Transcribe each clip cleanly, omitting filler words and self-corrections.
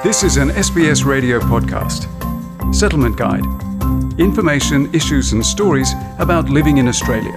This is an SBS radio podcast. Settlement Guide. Information, issues and stories about living in Australia.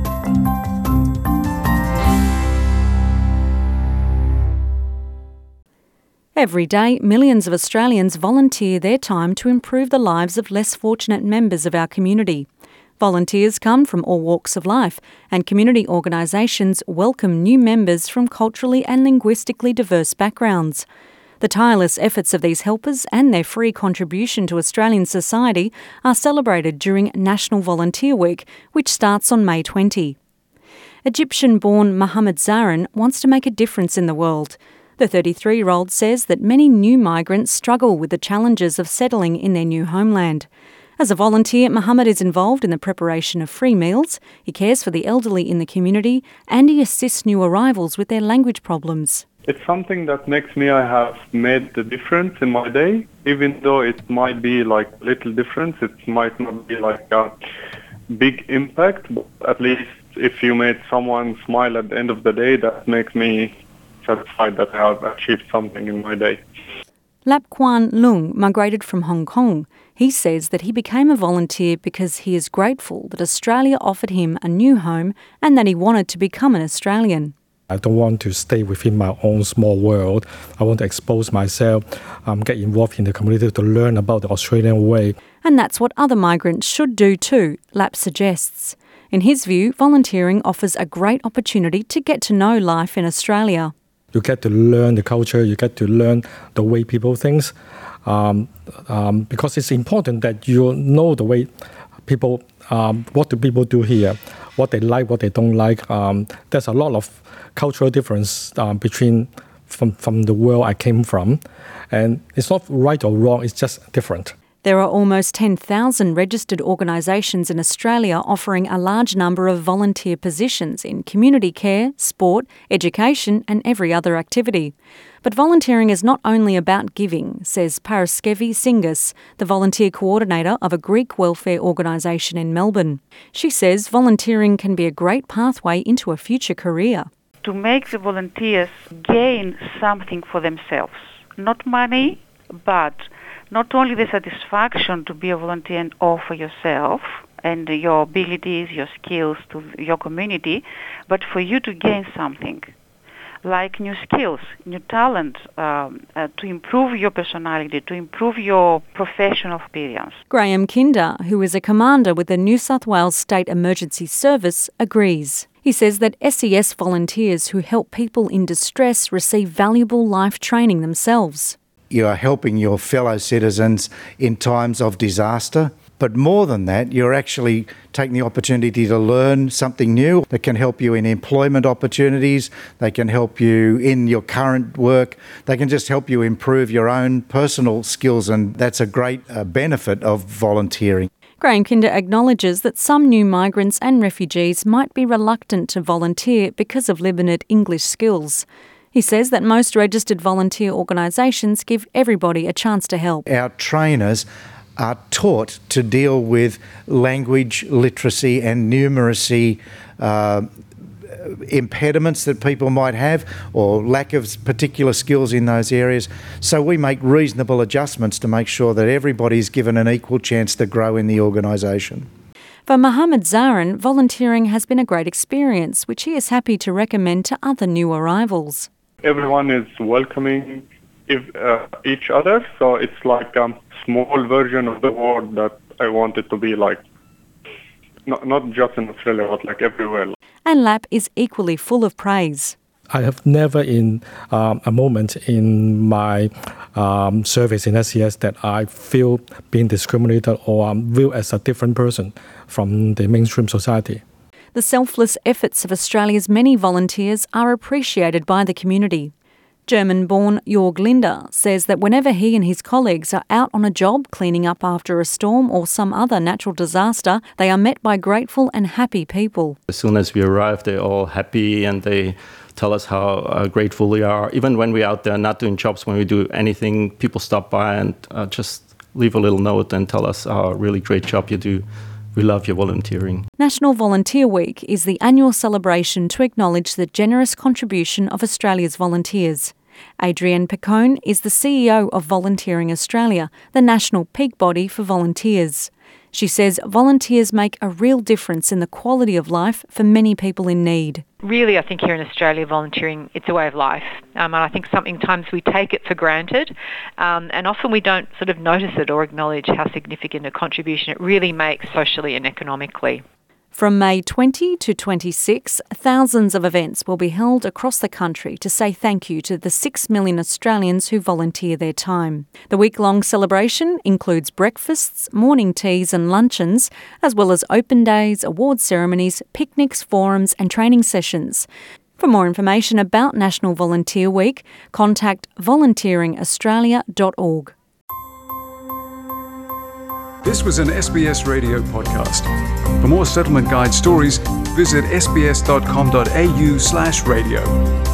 Every day, millions of Australians volunteer their time to improve the lives of less fortunate members of our community. Volunteers come from all walks of life, and community organisations welcome new members from culturally and linguistically diverse backgrounds. The tireless efforts of these helpers and their free contribution to Australian society are celebrated during National Volunteer Week, which starts on May 20. Egyptian-born Mohamed Zarin wants to make a difference in the world. The 33-year-old says that many new migrants struggle with the challenges of settling in their new homeland. As a volunteer, Mohamed is involved in the preparation of free meals, he cares for the elderly in the community, and he assists new arrivals with their language problems. It's something that makes me, I have made the difference in my day. Even though it might be like a little difference, it might not be like a big impact, but at least if you made someone smile at the end of the day, that makes me satisfied that I have achieved something in my day. Lap Quan Lung migrated from Hong Kong. He says that he became a volunteer because he is grateful that Australia offered him a new home and that he wanted to become an Australian. I don't want to stay within my own small world. I want to expose myself, get involved in the community to learn about the Australian way. And that's what other migrants should do too, Lap suggests. In his view, volunteering offers a great opportunity to get to know life in Australia. You get to learn the culture, you get to learn the way people think, because it's important that you know the way people, what do people do here, what they like, what they don't like. There's a lot of cultural difference from the world I came from, and it's not right or wrong, it's just different. There are almost 10,000 registered organisations in Australia offering a large number of volunteer positions in community care, sport, education and every other activity. But volunteering is not only about giving, says Paraskevi Singas, the volunteer coordinator of a Greek welfare organisation in Melbourne. She says volunteering can be a great pathway into a future career. To make the volunteers gain something for themselves, not money, but not only the satisfaction to be a volunteer and offer yourself and your abilities, your skills to your community, but for you to gain something, like new skills, new talent, to improve your personality, to improve your professional experience. Graham Kinder, who is a commander with the New South Wales State Emergency Service, agrees. He says that SES volunteers who help people in distress receive valuable life training themselves. You are helping your fellow citizens in times of disaster. But more than that, you're actually taking the opportunity to learn something new that can help you in employment opportunities, they can help you in your current work, they can just help you improve your own personal skills, and that's a great benefit of volunteering. Graham Kinder acknowledges that some new migrants and refugees might be reluctant to volunteer because of limited English skills. He says that most registered volunteer organisations give everybody a chance to help. Our trainers are taught to deal with language literacy and numeracy impediments that people might have or lack of particular skills in those areas. So we make reasonable adjustments to make sure that everybody's given an equal chance to grow in the organisation. For Mohamed Zarin, volunteering has been a great experience, which he is happy to recommend to other new arrivals. Everyone is welcoming each other, so it's like a small version of the world that I want it to be like. Not just in Australia, but like everywhere. And Lap is equally full of praise. I have never in a moment in my service in SES that I feel being discriminated or viewed as a different person from the mainstream society. The selfless efforts of Australia's many volunteers are appreciated by the community. German-born Jörg Linder says that whenever he and his colleagues are out on a job cleaning up after a storm or some other natural disaster, they are met by grateful and happy people. As soon as we arrive, they're all happy and they tell us how grateful we are. Even when we're out there not doing jobs, when we do anything, people stop by and just leave a little note and tell us how really great job you do. We love your volunteering. National Volunteer Week is the annual celebration to acknowledge the generous contribution of Australia's volunteers. Adrienne Picone is the CEO of Volunteering Australia, the national peak body for volunteers. She says volunteers make a real difference in the quality of life for many people in need. Really, I think here in Australia, volunteering, it's a way of life. And I think sometimes we take it for granted, and often we don't sort of notice it or acknowledge how significant a contribution it really makes socially and economically. From May 20 to 26, thousands of events will be held across the country to say thank you to the 6 million Australians who volunteer their time. The week-long celebration includes breakfasts, morning teas and luncheons, as well as open days, award ceremonies, picnics, forums and training sessions. For more information about National Volunteer Week, contact volunteeringaustralia.org. This was an SBS radio podcast. For more Settlement Guide stories, visit sbs.com.au/radio.